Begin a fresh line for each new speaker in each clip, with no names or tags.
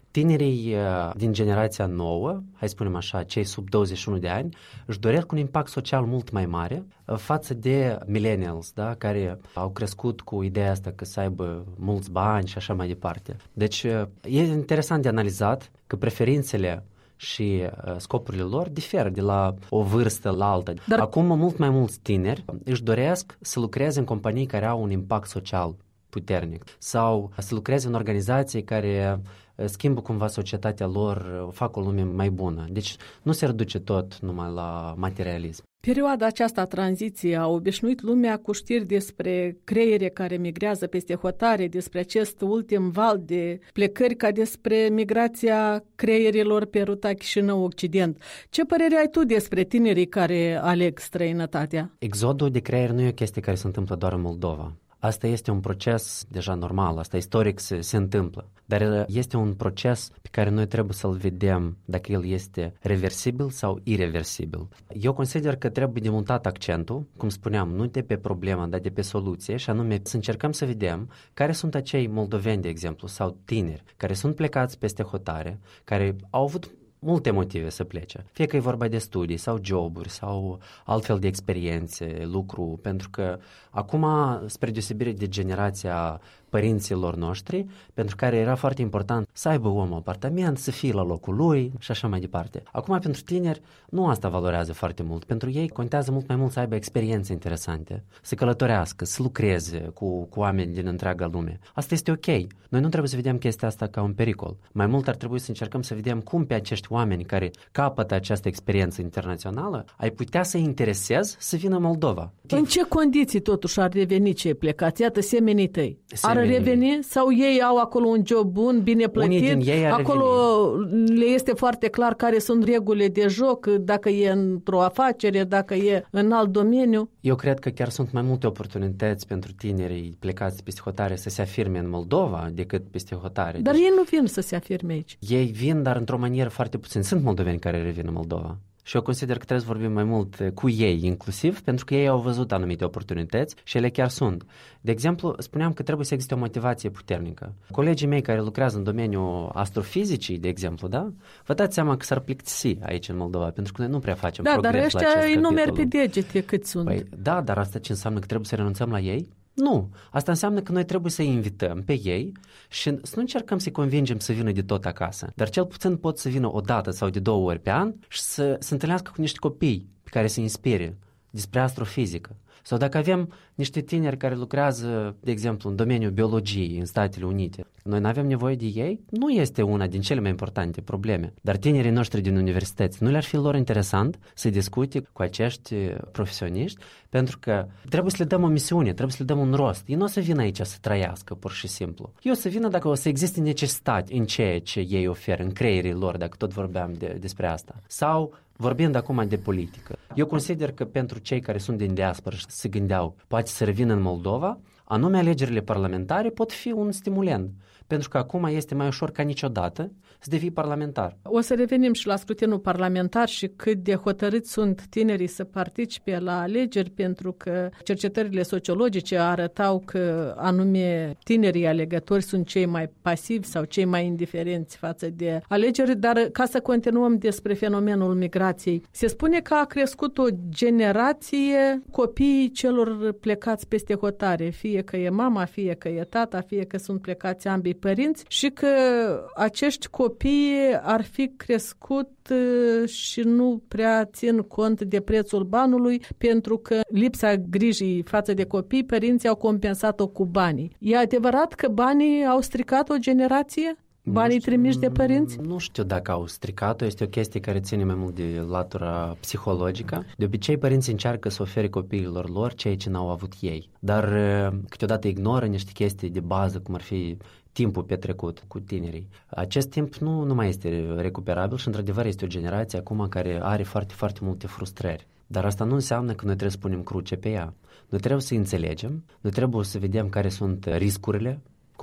Tinerii din generația nouă, hai să spunem așa, cei sub 21 de ani, își doresc un impact social mult mai mare față de millennials, da, care au crescut cu ideea asta că să aibă mulți bani și așa mai departe. Deci e interesant de analizat că preferințele și scopurile lor diferă de la o vârstă la alta. Dar acum mult mai mulți tineri își doresc să lucreze în companii care au un impact social puternic sau să lucreze în organizații care schimbă cumva societatea lor, fac o lume mai bună. Deci nu se reduce tot numai la materialism.
Perioada aceasta a tranziției a obișnuit lumea cu știri despre creiere care migrează peste hotare, despre acest ultim val de plecări, ca despre migrația creierilor pe ruta Chișinău-Occident. Ce părere ai tu despre tinerii care aleg străinătatea?
Exodul de creier nu e o chestie care se întâmplă doar în Moldova. Asta este un proces deja normal, asta istoric se întâmplă, dar este un proces pe care noi trebuie să-l vedem dacă el este reversibil sau irreversibil. Eu consider că trebuie demontat accentul, cum spuneam, nu de pe problemă, dar de pe soluție, și anume să încercăm să vedem care sunt acei moldoveni, de exemplu, sau tineri, care sunt plecați peste hotare, care au avut multe motive să plece. Fie că e vorba de studii sau joburi sau altfel de experiențe, lucru, pentru că acum, spre deosebire de generația părinților noștri, pentru care era foarte important să aibă omul apartament, să fie la locul lui și așa mai departe. Acum, pentru tineri, nu asta valorează foarte mult. Pentru ei contează mult mai mult să aibă experiențe interesante, să călătorească, să lucreze cu oameni din întreaga lume. Asta este ok. Noi nu trebuie să vedem chestia asta ca un pericol. Mai mult ar trebui să încercăm să vedem cum pe acești oameni care capătă această experiență internațională ai putea să-i interesezi să vină în Moldova.
În ce condiții totuși ar reveni cei plecați? Iată, semenii tăi. Ar reveni sau ei au acolo un job bun, bine plătit? Acolo le este foarte clar care sunt regulile de joc, dacă e într-o afacere, dacă e în alt domeniu.
Eu cred că chiar sunt mai multe oportunități pentru tinerii plecați peste hotare să se afirme în Moldova decât peste hotare.
Dar ei nu vin să se afirme aici.
Ei vin, dar într-o manieră foarte puțin. Sunt moldoveni care revin în Moldova. Și eu consider că trebuie să vorbim mai mult cu ei, inclusiv, pentru că ei au văzut anumite oportunități și ele chiar sunt. De exemplu, spuneam că trebuie să existe o motivație puternică. Colegii mei care lucrează în domeniul astrofizicii, de exemplu, da? Vă dați seama că s-ar plictisi aici în Moldova, pentru că noi nu prea facem progres la acest capitol.
Da, dar ăștia îi numeri pe degete cât sunt.
Păi, da, dar asta ce înseamnă că trebuie să renunțăm la ei? Nu. Asta înseamnă că noi trebuie să-i invităm pe ei și să nu încercăm să-i convingem să vină de tot acasă, dar cel puțin pot să vină o dată sau de 2 ori pe an și să se întâlnească cu niște copii pe care să inspire despre astrofizică. Sau dacă avem niște tineri care lucrează, de exemplu, în domeniul biologiei în Statele Unite, noi nu avem nevoie de ei? Nu este una din cele mai importante probleme. Dar tinerii noștri din universități, nu le-ar fi lor interesant să discute cu acești profesioniști? Pentru că trebuie să le dăm o misiune, trebuie să le dăm un rost. Ei nu o să vină aici să trăiască, pur și simplu. Ei o să vină dacă o să existe necesitate în ceea ce ei oferă, în creierii lor, dacă tot vorbeam despre asta. Sau vorbind acum de politică, eu consider că pentru cei care sunt din diaspora și se gândeau poate să revină în Moldova, anume alegerile parlamentare pot fi un stimulent, pentru că acum este mai ușor ca niciodată să devii parlamentar.
O să revenim și la scrutinul parlamentar și cât de hotărâți sunt tinerii să participe la alegeri, pentru că cercetările sociologice arătau că anume tinerii alegători sunt cei mai pasivi sau cei mai indiferenți față de alegeri, dar ca să continuăm despre fenomenul migrației, se spune că a crescut o generație copiii celor plecați peste hotare, fie că e mama, fie că e tata, fie că sunt plecați ambii părinți și că acești copii ar fi crescut și nu prea țin cont de prețul banului, pentru că lipsa grijii față de copii, părinții au compensat-o cu banii. E adevărat că banii au stricat o generație? Banii trimiși de părinți?
Nu știu dacă au stricat-o, este o chestie care ține mai mult de latura psihologică. De obicei, părinții încearcă să ofere copiilor lor ceea ce n-au avut ei, dar câteodată ignoră niște chestii de bază, cum ar fi timpul petrecut cu tinerii. Acest timp nu mai este recuperabil și, într-adevăr, este o generație acum care are foarte, foarte multe frustrări. Dar asta nu înseamnă că noi trebuie să punem cruce pe ea. Noi trebuie să înțelegem, noi trebuie să vedem care sunt riscurile, cum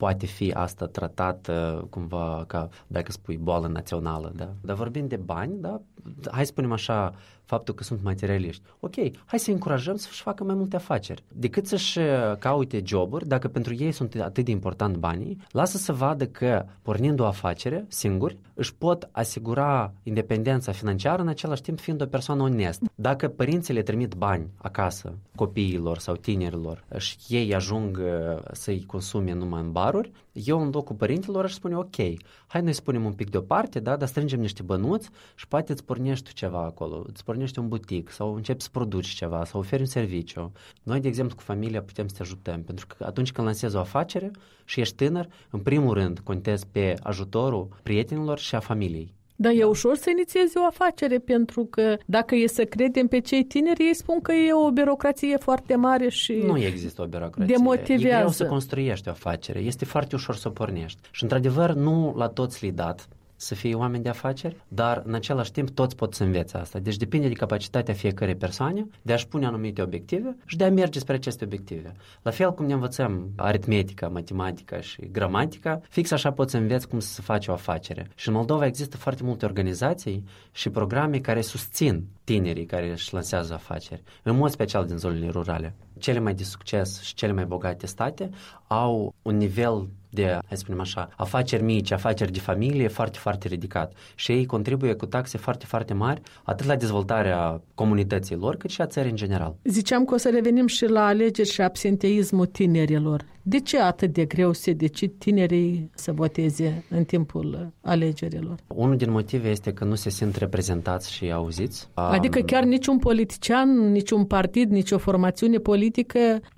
poate fi asta tratat cumva ca, dacă spui, boală națională, da? Dar vorbind de bani, da? Hai să spunem așa, faptul că sunt materialiști. Ok, hai să încurajăm să-și facă mai multe afaceri. Decât să-și caute joburi, dacă pentru ei sunt atât de important banii, lasă să vadă că, pornind o afacere, singuri, își pot asigura independența financiară, în același timp fiind o persoană onestă. Dacă părinții le trimit bani acasă, copiilor sau tinerilor, și ei ajung să-i consume numai în baruri, eu în locul părinților aș spune, ok, hai noi spunem un pic deoparte, da, dar strângem niște bănuți și poate îți pornești tu ceva acolo, îți pornești un butic sau începi să produci ceva, sau oferi un serviciu. Noi, de exemplu, cu familia putem să te ajutăm, pentru că atunci când lansezi o afacere și ești tânăr, în primul rând contezi pe ajutorul prietenilor și a familiei.
Dar e ușor să inițiezi o afacere, pentru că dacă e să credem pe cei tineri, ei spun că e o birocrație foarte mare și
nu există o birocrație.
Demotivează.
E greu să construiești o afacere, este foarte ușor să o pornești. Și într-adevăr nu la toți li-i dat să fie oameni de afaceri, dar în același timp toți pot să învețe asta. Deci depinde de capacitatea fiecărei persoane de a-și pune anumite obiective și de a merge spre aceste obiective. La fel cum ne învățăm aritmetica, matematica și gramatica, fix așa poți să înveți cum să faci o afacere. Și în Moldova există foarte multe organizații și programe care susțin tinerii care își lansează afaceri, în mod special din zonele rurale. Cele mai de succes și cele mai bogate state au un nivel de, hai să spunem așa, afaceri mici, afaceri de familie foarte, foarte ridicat. Și ei contribuie cu taxe foarte, foarte mari, atât la dezvoltarea comunității lor, cât și a țării în general.
Ziceam că o să revenim și la alegeri și absenteismul tinerilor. De ce atât de greu se decid tinerii să voteze în timpul alegerilor?
Unul din motive este că nu se simt reprezentați și auziți.
Adică chiar niciun politician, niciun partid, nicio formațiune politică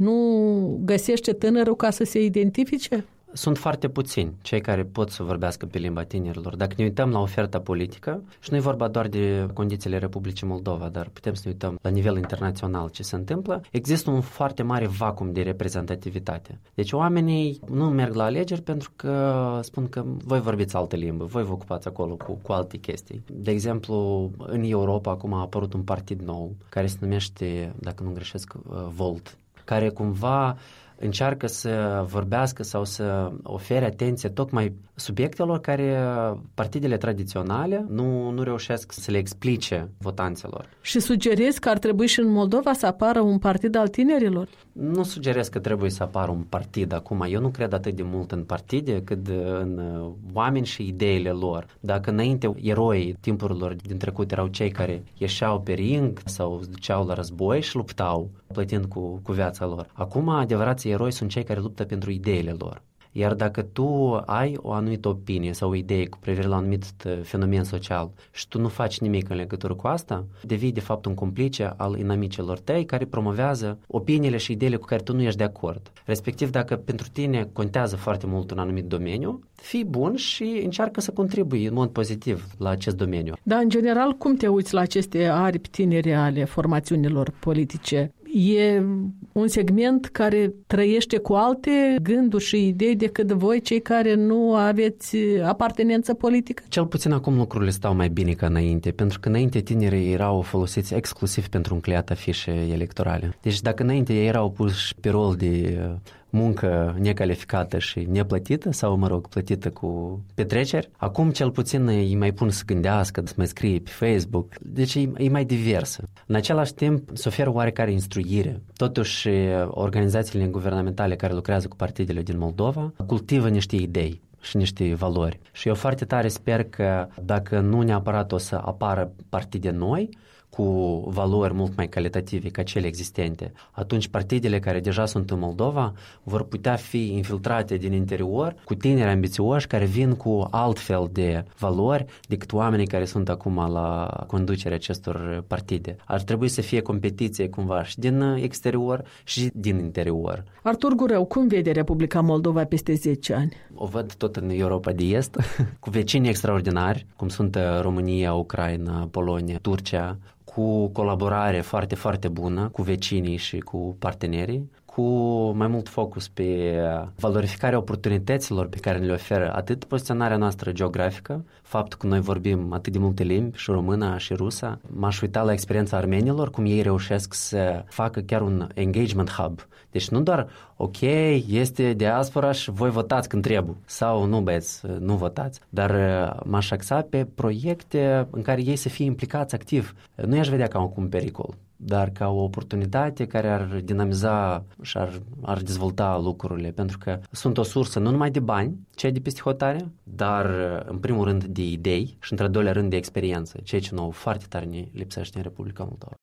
nu găsește tânărul ca să se identifice?
Sunt foarte puțini cei care pot să vorbească pe limba tinerilor. Dacă ne uităm la oferta politică, și nu e vorba doar de condițiile Republicii Moldova, dar putem să ne uităm la nivel internațional ce se întâmplă, există un foarte mare vacuum de reprezentativitate. Deci oamenii nu merg la alegeri pentru că spun că voi vorbiți altă limbă, voi vă ocupați acolo cu alte chestii. De exemplu, în Europa acum a apărut un partid nou care se numește, dacă nu greșesc, Volt, care cumva încearcă să vorbească sau să ofere atenție tocmai subiectelor care partidele tradiționale nu reușesc să le explice votanților.
Și sugerezi că ar trebui și în Moldova să apară un partid al tinerilor?
Nu sugerez că trebuie să apară un partid acum. Eu nu cred atât de mult în partide cât în oameni și ideile lor. Dacă înainte eroii timpurilor din trecut erau cei care ieșeau pe ring sau se duceau la război și luptau, plătind cu viața lor. Acum adevărații eroi sunt cei care luptă pentru ideile lor. Iar dacă tu ai o anumită opinie sau o idee cu privire la un anumit fenomen social și tu nu faci nimic în legătură cu asta, devii de fapt un complice al inamicilor tăi care promovează opiniile și ideile cu care tu nu ești de acord. Respectiv, dacă pentru tine contează foarte mult un anumit domeniu, fii bun și încearcă să contribui în mod pozitiv la acest domeniu.
Dar, în general, cum te uiți la aceste aripi tinere ale formațiunilor politice? E un segment care trăiește cu alte gânduri și idei decât voi, cei care nu aveți apartenență politică?
Cel puțin acum lucrurile stau mai bine ca înainte, pentru că înainte tinerii erau folosiți exclusiv pentru încleiat afișe electorale. Deci dacă înainte ei erau puși pe rol de muncă necalificată și neplătită sau, plătită cu petreceri, acum cel puțin îi mai pun să gândească, să mai scrie pe Facebook, deci e mai diversă. În același timp se oferă oarecare instruire. Totuși, organizațiile guvernamentale care lucrează cu partidele din Moldova cultivă niște idei și niște valori. Și eu foarte tare sper că dacă nu neapărat o să apară partide noi, cu valori mult mai calitative ca cele existente, atunci partidele care deja sunt în Moldova vor putea fi infiltrate din interior cu tineri ambițioși care vin cu altfel de valori decât oamenii care sunt acum la conducerea acestor partide. Ar trebui să fie competiție cumva și din exterior și din interior.
Artur Gureu, cum vede Republica Moldova peste 10 ani?
O văd tot în Europa de Est, cu vecini extraordinari, cum sunt România, Ucraina, Polonia, Turcia, cu colaborare foarte, foarte bună cu vecinii și cu partenerii, cu mai mult focus pe valorificarea oportunităților pe care le oferă atât poziționarea noastră geografică, faptul că noi vorbim atât de multe limbi, și româna și rusa. M-aș uita la experiența armenilor, cum ei reușesc să facă chiar un engagement hub. Deci nu doar ok, este diaspora și voi votați când trebuie. Sau nu, băieți, nu votați. Dar m-aș axa pe proiecte în care ei să fie implicați activ. Nu i-aș vedea ca un pericol, dar ca o oportunitate care ar dinamiza și ar dezvolta lucrurile, pentru că sunt o sursă nu numai de bani, cei de peste hotare, dar în primul rând de idei și într-al doilea rând de experiență, ceea ce nouă foarte tare ne lipsește în Republica Moldova.